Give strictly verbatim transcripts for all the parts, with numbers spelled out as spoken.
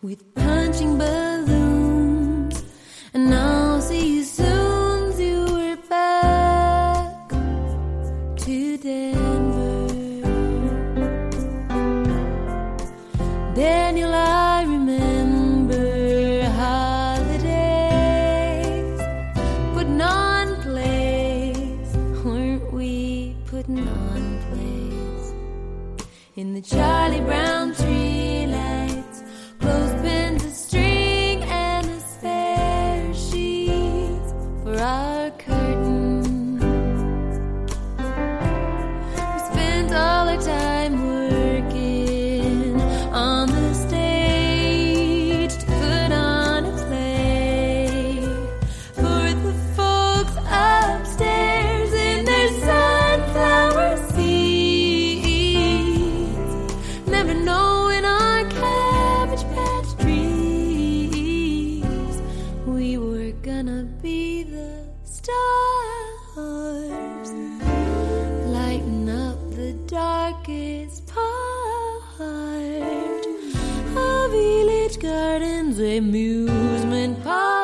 with punching balloons, and I'll see you soon. You were back to Denver. Daniel, I remember holidays, putting on plays, weren't we putting on plays? In the Charlie Brown tree lights, clothespins, a string, and a spare sheet for our curtain. We spent all our time working on the stage to put on a play for the folks upstairs in their sunflower seats, never knowing our Cabbage Patch trees. We were gonna be the stars, lighten up the darkest part of Village Gardens amusement park.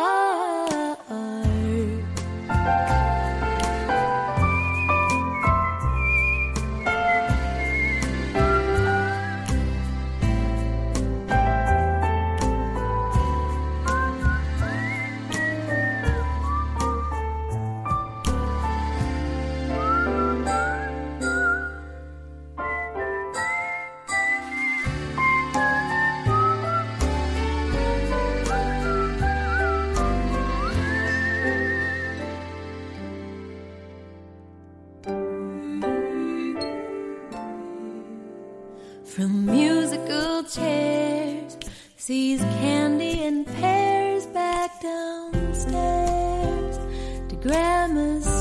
From musical chairs, sees candy and pears back downstairs to Grandma's